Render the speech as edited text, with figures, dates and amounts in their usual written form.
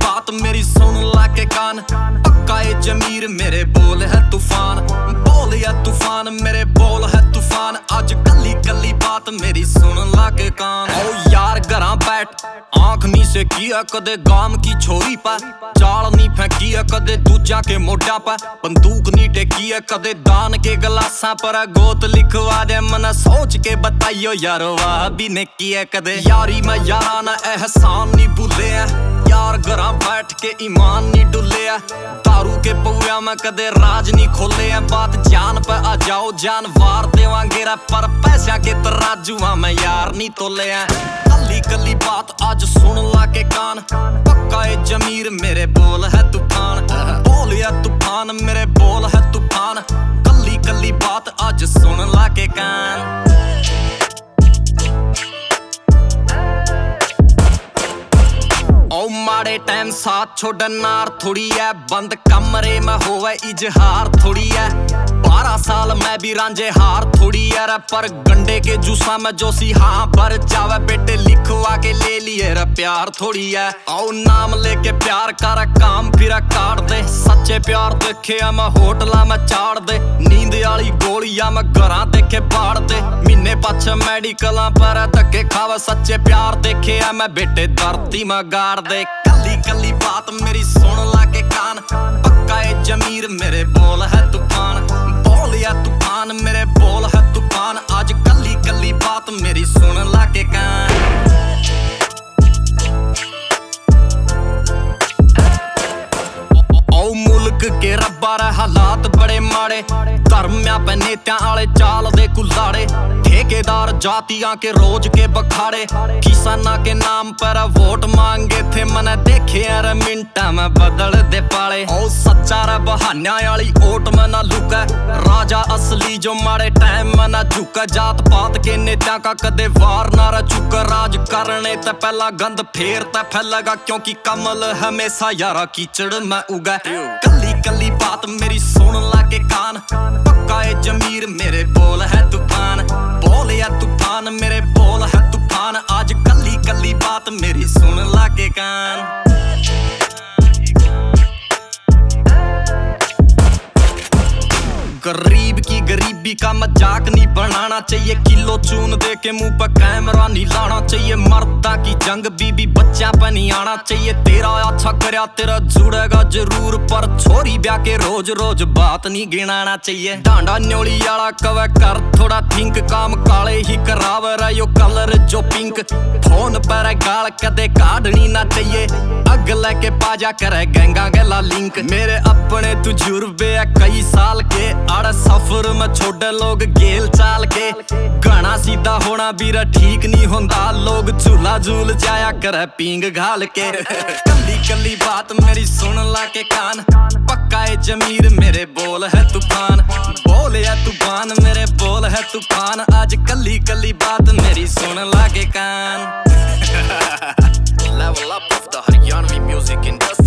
बात मेरी सुन ला के कान। पक्का ये जमीर मेरे बोल है तूफान, बोल या तूफान मेरे बोल है तूफान। आज कली कली बात मेरी सुन ला के कान। ओ यार घरां बैठ आंख नी से किया कदे गाम की छोरी पा, चाल नी फेंकी है कदे दूजा के मोढा पा, बंदूक नी टेकी है कदे दान के गलासा पर। गोत लिखवा दे मन सोच के बताइयो यार वाह भी ने किया कदे। यारी में यारा ना एहसान नी भूले है, यार घरां बैठ के ईमान नी डुले है। दारू के पौया में कदे राज नी खोले है, बात जान पे आ जाओ जान वार देवांगे रे, पर पैसा के तराजुआ में यार नी तोले है। कली कली बात आज सुन ला के कान। पक्का ये जमीर मेरे बोल है तूफान, बोल या तूफान मेरे बोल है तूफान। कली कली बात आज सुन ला के कान। ओ माड़े टाइम साथ छोड़न नार थोड़ी है, बंद कमरे में होवे इजहार थोड़ी है। 12 साल मैं भी रांझे हार थोड़ी है रे, पर गंडे के जूसा में जोशी हाँ भर जावे। बेटे लिखवा के ले लिए रे प्यार थोड़ी है। ओ नाम लेके प्यार कर काम फिर काट दे, सच्चे प्यार देखे मैं होटला में चाड़ दे। नींद वाली गोलियां मैं घरां देखे बाड़ दे, महीने पाछे मेडिकल पर धक्के खावे। सच्चे प्यार देखे मैं बेटे धरती में गाड़ दे। कली कली बात मेरी सुन ला के कान। पक्का ये जमीर मेरे बोल है तूफान, बोल या तूफान मेरे बोल है तूफान। आज कली कली बात मेरी सुन ला के कान। ओ मुल्क के रब्बा रे हालात बड़े माड़े, धर्म्या पे नेत्या आले चाल दे कुल्लाड़े। ठेकेदार जातियां के रोज के बखाड़े, किसाना के नाम पर वोट मांगे थे। मैंने देखे यार मिंटा में बदल दे पाले। ओ सच्चा रे बहान्या वाली ओट में ना लुका, राजा असली जो माड़े टाइम में ना झुका। जात पात के नेता का कदे वार ना चुका, राज करने ते पहला गंद फेर ते फैलेगा, क्योंकि कमल हमेशा यारा कीचड़ में उगा। कली कली बात मेरी सुन ला के कान। पक्का ये जमीर मेरे बोल है तूफान, बोल या तूफान मेरे बोल है तूफान। आज कली कली बात मेरी सुन ला के कान। गरीब की गरीबी का मजाक नहीं बनाना चाहिए, किलो चून दे के मुंह पर कैमरा नहीं लाना चाहिए। मर्दा की जंग बीबी बच्चा पे नहीं आना चाहिए। तेरा अच्छा करया तेरा जुड़ेगा जरूर, पर छोरी ब्याह के रोज रोज बात नहीं गिनाना चाहिए। डांडा न्योली वाला कवे कर थोड़ा थिंक, काम काले ही करावे रे यो कलर जो पिंक। फोन पर गाल कदे काढ़नी ना चाहिए, अग लेके पाजा करे गैंगा गला लिंक। मेरे अपने तजुर्बे है कई साल के, आड़ सफर में छोड़े लोग गेल चाल के। गाना सीधा होना बीरा ठीक नहीं होंदा, लोग झूला झूल जाया करे पींग घाल के। कली कली बात मेरी सुन ला के कान। पक्का ये जमीर मेरे बोल है तूफान, बोल या तूफान मेरे बोल है तूफान। आज कली कली बात मेरी सुन ला के कान। Level up of the Haryanvi music industry.